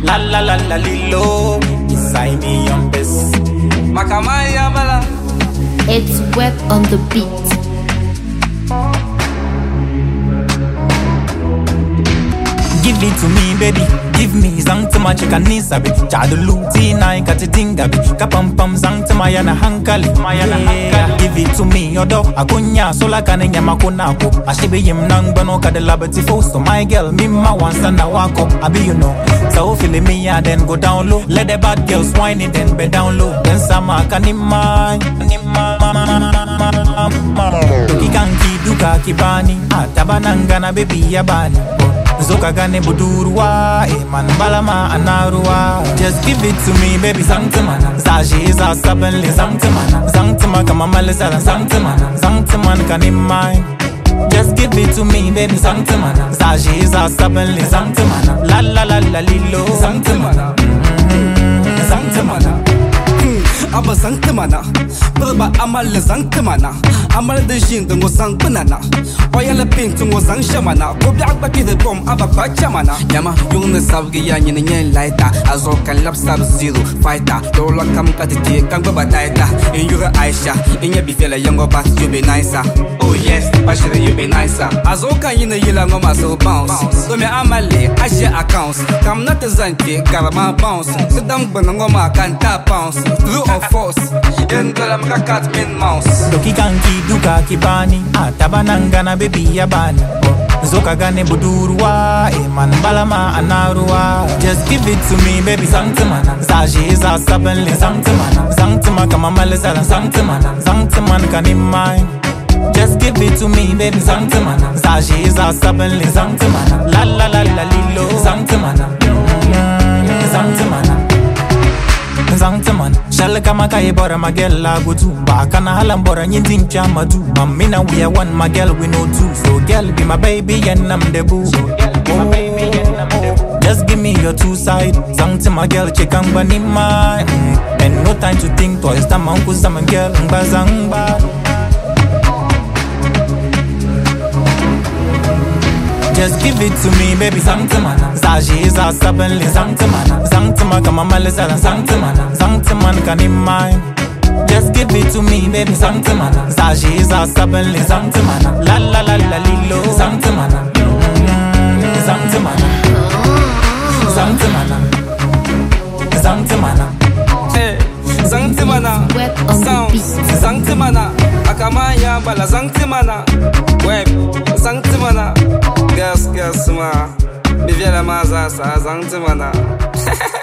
La la la la lilo, inside me on this. Makamaya bala. It's Web on the beat. Give it to me, baby. Give me zang to my chicken nisa bi. Chadulu tina ikati dinga bi. Kapam pam zang to my yana hankali. Give it to me, yodo. Akunya sola kanenya makunako. Ashibi yim nang bano kadalabati fo. So my girl, mima wansa na wako. Abi you know. So feel me ya then go down low. Let the bad girls whine it then be down low. Then sama kanima. Tuki kanki duka kibani. Atabananga na baby yabani. Zoka gane budurwa, man balama anarwa. Just give it to me, baby. Zangtimana, zaji za sabenli. Zangtima kama malizala. Zangtiman kanimai. Just give it to me, baby. Zangtimana, zaji za sabenli. La la la la lilo. Zangtimana. Aba zangtimana, berba amal zangtimana. Amal de jin tungo zang banana. Oyala pink tungo zang shamana. Kobi akba kide bom aba bachamana. Yama yung na sabgi ya nyine nyen laita. Azo kan lap sab zero fighter. Dola kam katiti kan baba taita. In yura Aisha, in ya bifela yango bat you be nicer. Oh yes, bashire you be nicer. Azo kan yine yila ngoma so bounce. So me amale Asia accounts. Kam not a zanti karama bounce. Sedang benangoma kan tap bounce. Through of force. Yen dalam kakat min mouse. Doki kanki duka kibani. Atabananga na baby yabani. Zoka gane budurwa, man balama anarwa. Just give it to me, baby. Zangtimana, zaji za sabenli. Zangtima kama malizala. Zangtiman kanimai. Just give it to me, baby. Zangtimana, zaji za sabenli. La la la la lilo. Zangtimana. Shall kama kai bora magella gutu. Bakana halam bora nyintin chamadu. Mamina we are one, my girl we know two. So girl be my baby and I'm the boo. Just give me your two side. Zang to my girl chekang banima. And no time to think twice. Tam uncle some girl mbazangba. Just give it to me, baby. Zangtimana, zaji za sabenli. Zangtima kama malizala. Zangtiman kanimai. Just give it to me, baby. Zangtimana, zaji za sabenli. La la la la lilo. Zangtimana. Hey, Zangtimana. Zangtimana. Akamaya bala Zangtimana. Web, Zangtimana. Gas ma. Biviela maza sa Zangtimana.